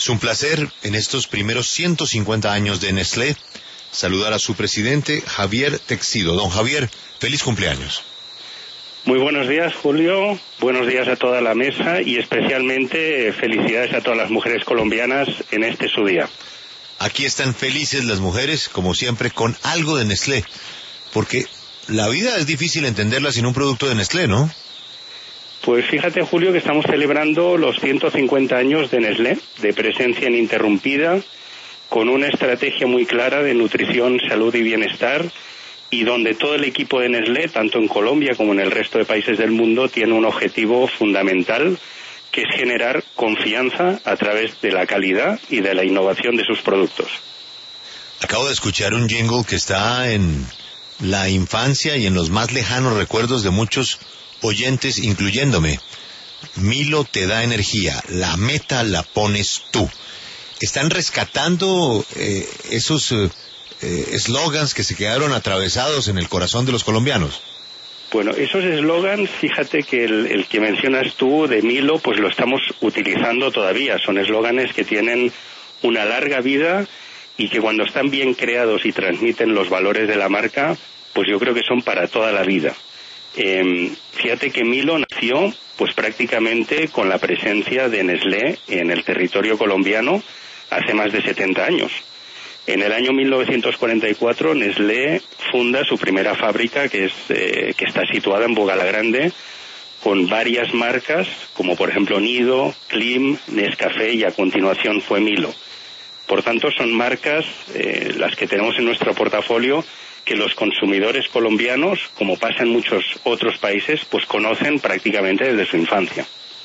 Es un placer, en estos primeros 150 años de Nestlé, saludar a su presidente, Javier Texido. Don Javier, feliz cumpleaños. Muy buenos días, Julio. Buenos días a toda la mesa y especialmente felicidades a todas las mujeres colombianas en este su día. Aquí están felices las mujeres, como siempre, con algo de Nestlé, porque la vida es difícil entenderla sin un producto de Nestlé, ¿no? Pues fíjate, Julio, que estamos celebrando los 150 años de Nestlé, de presencia ininterrumpida, con una estrategia muy clara de nutrición, salud y bienestar, y donde todo el equipo de Nestlé, tanto en Colombia como en el resto de países del mundo, tiene un objetivo fundamental, que es generar confianza a través de la calidad y de la innovación de sus productos. Acabo de escuchar un jingle que está en la infancia y en los más lejanos recuerdos de muchos oyentes, incluyéndome. Milo te da energía, la meta la pones tú. ¿Están rescatando esos eslogans que se quedaron atravesados en el corazón de los colombianos? Bueno, esos eslogans, fíjate que el que mencionas tú de Milo, pues lo estamos utilizando todavía. Son eslóganes que tienen una larga vida y que cuando están bien creados y transmiten los valores de la marca, pues yo creo que son para toda la vida. Fíjate que Milo nació pues prácticamente con la presencia de Nestlé en el territorio colombiano hace más de 70 años. En el año 1944 Nestlé funda su primera fábrica que está situada en Bogalagrande, con varias marcas como por ejemplo Nido, Klim, Nescafé y a continuación fue Milo. Por tanto son marcas las que tenemos en nuestro portafolio que los consumidores colombianos, como pasa en muchos otros países, pues conocen prácticamente desde su infancia.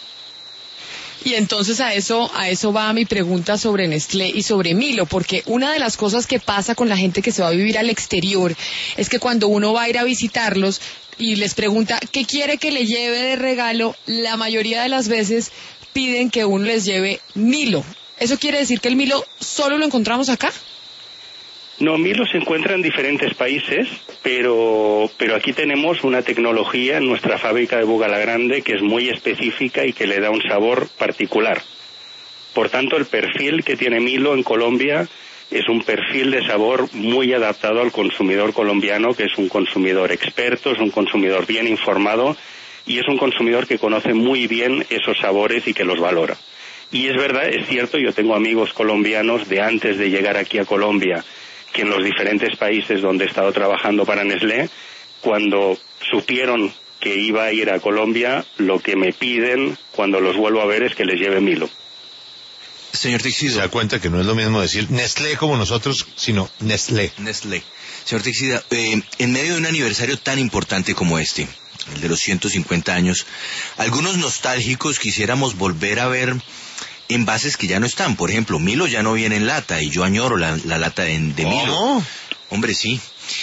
Y entonces a eso va mi pregunta sobre Nestlé y sobre Milo, porque una de las cosas que pasa con la gente que se va a vivir al exterior es que cuando uno va a ir a visitarlos y les pregunta qué quiere que le lleve de regalo, la mayoría de las veces piden que uno les lleve Milo. ¿Eso quiere decir que el Milo solo lo encontramos acá? No, Milo se encuentra en diferentes países, pero aquí tenemos una tecnología en nuestra fábrica de Bogalagrande que es muy específica y que le da un sabor particular. Por tanto, el perfil que tiene Milo en Colombia es un perfil de sabor muy adaptado al consumidor colombiano, que es un consumidor experto, es un consumidor bien informado y es un consumidor que conoce muy bien esos sabores y que los valora. Y es verdad, es cierto, yo tengo amigos colombianos de antes de llegar aquí a Colombia, que en los diferentes países donde he estado trabajando para Nestlé, cuando supieron que iba a ir a Colombia, lo que me piden cuando los vuelvo a ver es que les lleve Milo. Señor Texido, se da cuenta que no es lo mismo decir Nestlé como nosotros, sino Nestlé. Nestlé. Señor Texido, en medio de un aniversario tan importante como este, el de los 150 años, algunos nostálgicos quisiéramos volver a ver envases que ya no están. Por ejemplo, Milo ya no viene en lata y yo añoro la lata de Milo. ¿Oh? Hombre, sí.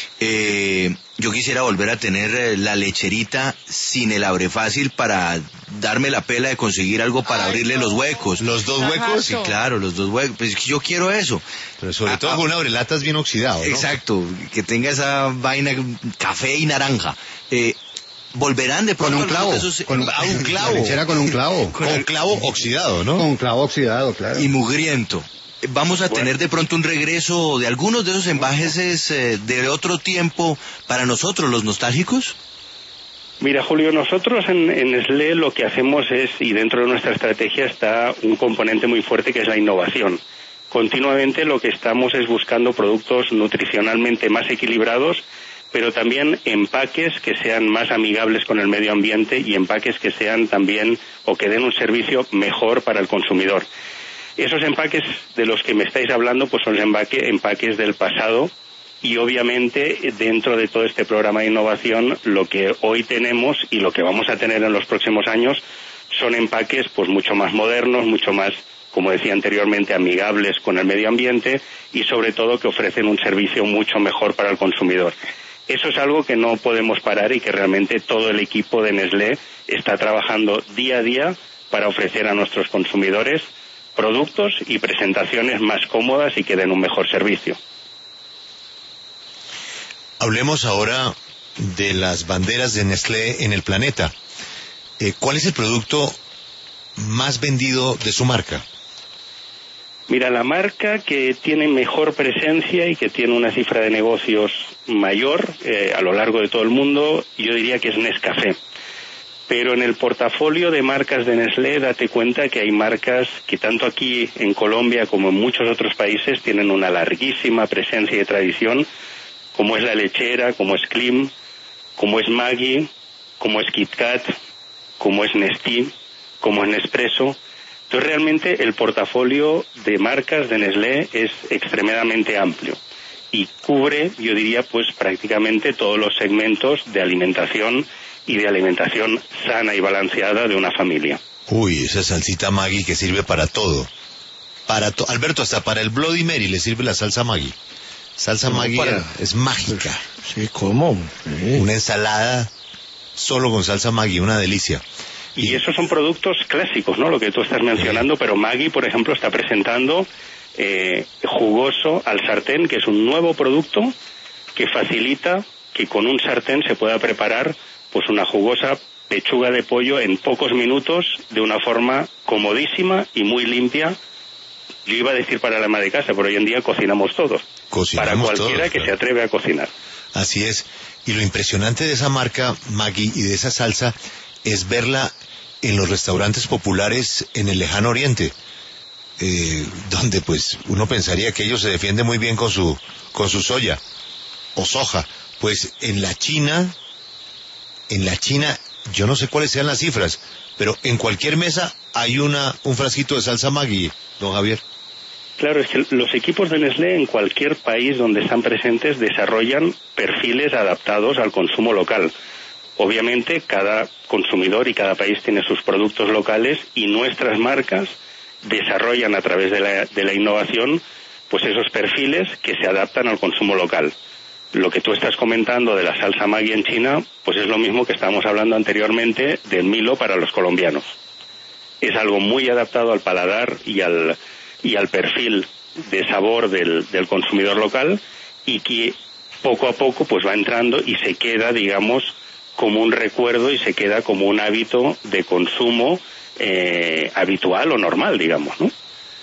Yo quisiera volver a tener la lecherita sin el abre fácil para darme la pela de conseguir algo para abrirle los huecos. ¿Los dos huecos? Sí, claro, los dos huecos. Pues yo quiero eso. Pero sobre todo con un abrelatas bien oxidado, ¿no? Exacto, que tenga esa vaina café y naranja. Volverán de pronto con un clavo, un clavo. La lechera con un clavo. Con clavo oxidado, ¿no? Con clavo oxidado, claro. Y mugriento. Vamos a tener de pronto un regreso de algunos de esos envases de otro tiempo para nosotros, los nostálgicos. Mira, Julio, nosotros en Nestlé lo que hacemos es, y dentro de nuestra estrategia está un componente muy fuerte que es la innovación. Continuamente lo que estamos es buscando productos nutricionalmente más equilibrados, pero también empaques que sean más amigables con el medio ambiente y empaques que sean también o que den un servicio mejor para el consumidor. Esos empaques de los que me estáis hablando pues son empaques del pasado y obviamente dentro de todo este programa de innovación lo que hoy tenemos y lo que vamos a tener en los próximos años son empaques pues mucho más modernos, mucho más, como decía anteriormente, amigables con el medio ambiente y sobre todo que ofrecen un servicio mucho mejor para el consumidor. Eso es algo que no podemos parar y que realmente todo el equipo de Nestlé está trabajando día a día para ofrecer a nuestros consumidores productos y presentaciones más cómodas y que den un mejor servicio. Hablemos ahora de las banderas de Nestlé en el planeta. ¿Cuál es el producto más vendido de su marca? Mira, la marca que tiene mejor presencia y que tiene una cifra de negocios mayor a lo largo de todo el mundo, yo diría que es Nescafé. Pero en el portafolio de marcas de Nestlé, date cuenta que hay marcas que tanto aquí en Colombia como en muchos otros países tienen una larguísima presencia y tradición, como es La Lechera, como es Klim, como es Maggi, como es Kit Kat, como es Nestlé, como es Nespresso. Entonces realmente el portafolio de marcas de Nestlé es extremadamente amplio y cubre, yo diría, pues prácticamente todos los segmentos de alimentación y de alimentación sana y balanceada de una familia. Uy, esa salsita Maggi que sirve para todo. Alberto, hasta para el Bloody Mary le sirve la salsa Maggi. Salsa Maggi es mágica. Sí, ¿cómo? Sí. Una ensalada solo con salsa Maggi, una delicia. Y esos son productos clásicos, ¿no? Lo que tú estás mencionando, pero Maggi, por ejemplo, está presentando jugoso al sartén, que es un nuevo producto que facilita que con un sartén se pueda preparar pues una jugosa pechuga de pollo en pocos minutos de una forma comodísima y muy limpia. Yo iba a decir para la ama de casa, pero hoy en día cocinamos todos. Para cualquiera que se atreve a cocinar. Así es. Y lo impresionante de esa marca Maggi y de esa salsa es verla en los restaurantes populares en el lejano oriente, donde pues uno pensaría que ellos se defienden muy bien con su soya o soja. Pues en la China, yo no sé cuáles sean las cifras, pero en cualquier mesa hay un frasquito de salsa Maggi, don Javier. Claro, es que los equipos de Nestlé en cualquier país donde están presentes desarrollan perfiles adaptados al consumo local. Obviamente cada consumidor y cada país tiene sus productos locales y nuestras marcas desarrollan a través de la innovación pues esos perfiles que se adaptan al consumo local. Lo que tú estás comentando de la salsa Maggi en China, pues es lo mismo que estábamos hablando anteriormente del Milo para los colombianos. Es algo muy adaptado al paladar y al perfil de sabor del consumidor local y que poco a poco pues va entrando y se queda, digamos, como un recuerdo y se queda como un hábito de consumo habitual o normal, digamos, ¿no?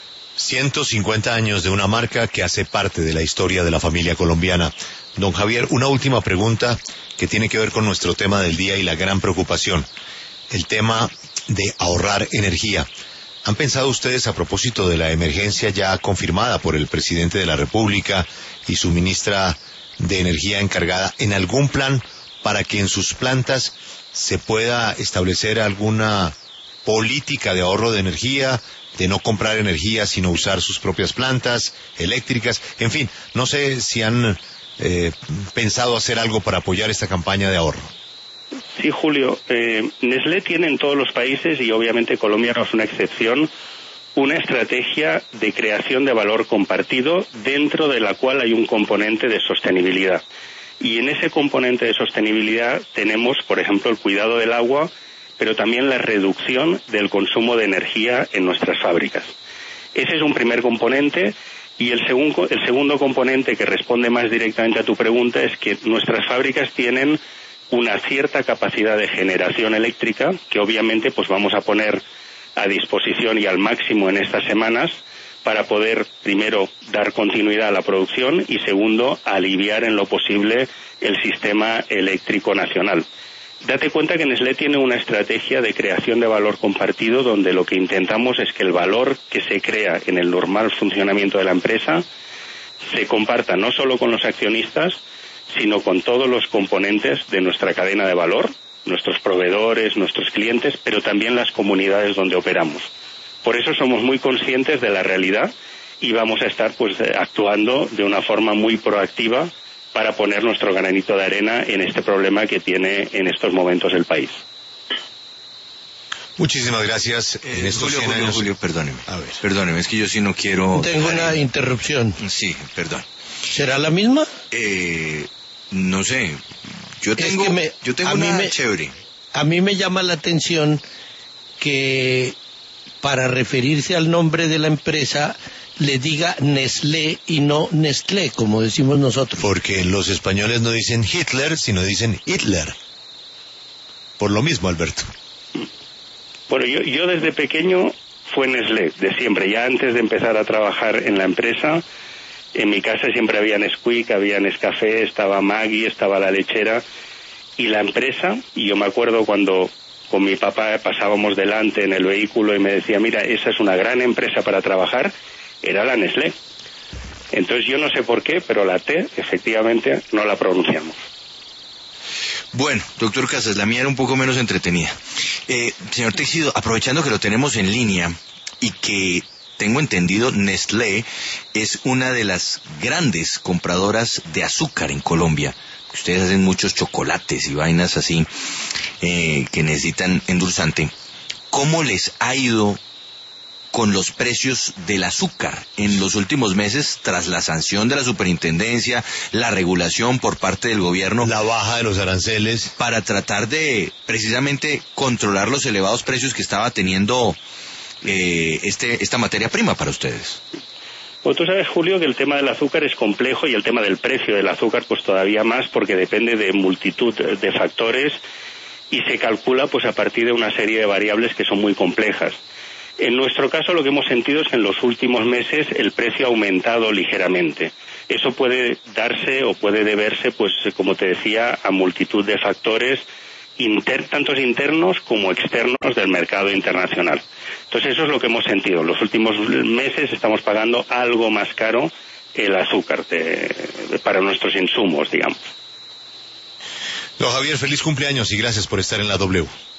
150 años de una marca que hace parte de la historia de la familia colombiana. Don Javier, una última pregunta que tiene que ver con nuestro tema del día y la gran preocupación, el tema de ahorrar energía. ¿Han pensado ustedes, a propósito de la emergencia ya confirmada por el presidente de la República y su ministra de Energía encargada, en algún plan para que en sus plantas se pueda establecer alguna política de ahorro de energía, de no comprar energía sino usar sus propias plantas eléctricas? En fin, no sé si han pensado hacer algo para apoyar esta campaña de ahorro. Sí, Julio. Nestlé tiene en todos los países, y obviamente Colombia no es una excepción, una estrategia de creación de valor compartido dentro de la cual hay un componente de sostenibilidad. Y en ese componente de sostenibilidad tenemos, por ejemplo, el cuidado del agua, pero también la reducción del consumo de energía en nuestras fábricas. Ese es un primer componente. Y el segundo componente que responde más directamente a tu pregunta es que nuestras fábricas tienen una cierta capacidad de generación eléctrica que obviamente pues vamos a poner a disposición y al máximo en estas semanas para poder, primero, dar continuidad a la producción y, segundo, aliviar en lo posible el sistema eléctrico nacional. Date cuenta que Nestlé tiene una estrategia de creación de valor compartido donde lo que intentamos es que el valor que se crea en el normal funcionamiento de la empresa se comparta no solo con los accionistas, sino con todos los componentes de nuestra cadena de valor, nuestros proveedores, nuestros clientes, pero también las comunidades donde operamos. Por eso somos muy conscientes de la realidad y vamos a estar pues actuando de una forma muy proactiva para poner nuestro granito de arena en este problema que tiene en estos momentos el país. Muchísimas gracias. En estos 100 años... Julio, perdóneme. A ver. Perdóneme, es que yo sí no quiero... Tengo una interrupción. Sí, perdón. ¿Será la misma? No sé. Yo tengo una chévere. A mí me llama la atención que para referirse al nombre de la empresa le diga Nestlé y no Nestlé, como decimos nosotros. Porque los españoles no dicen Hitler, sino dicen Hitler. Por lo mismo, Alberto. Bueno, yo desde pequeño fue Nestlé, de siempre. Ya antes de empezar a trabajar en la empresa, en mi casa siempre había Nesquik, había Nescafé, estaba Maggi, estaba la lechera. Y la empresa, y yo me acuerdo cuando con mi papá pasábamos delante en el vehículo y me decía, mira, esa es una gran empresa para trabajar, era la Nestlé. Entonces yo no sé por qué, pero la T efectivamente no la pronunciamos. Bueno, doctor Casas, la mía era un poco menos entretenida. Señor Teixido, aprovechando que lo tenemos en línea y que tengo entendido Nestlé es una de las grandes compradoras de azúcar en Colombia. Ustedes hacen muchos chocolates y vainas así que necesitan endulzante. ¿Cómo les ha ido con los precios del azúcar en los últimos meses tras la sanción de la superintendencia, la regulación por parte del gobierno? La baja de los aranceles. Para tratar de precisamente controlar los elevados precios que estaba teniendo esta materia prima para ustedes. Pues tú sabes, Julio, que el tema del azúcar es complejo y el tema del precio del azúcar pues todavía más, porque depende de multitud de factores y se calcula pues a partir de una serie de variables que son muy complejas. En nuestro caso lo que hemos sentido es que en los últimos meses el precio ha aumentado ligeramente. Eso puede darse o puede deberse, pues como te decía, a multitud de factores, tantos internos como externos del mercado internacional. Entonces eso es lo que hemos sentido. En los últimos meses estamos pagando algo más caro el azúcar para nuestros insumos, digamos. Don Javier, feliz cumpleaños y gracias por estar en la W.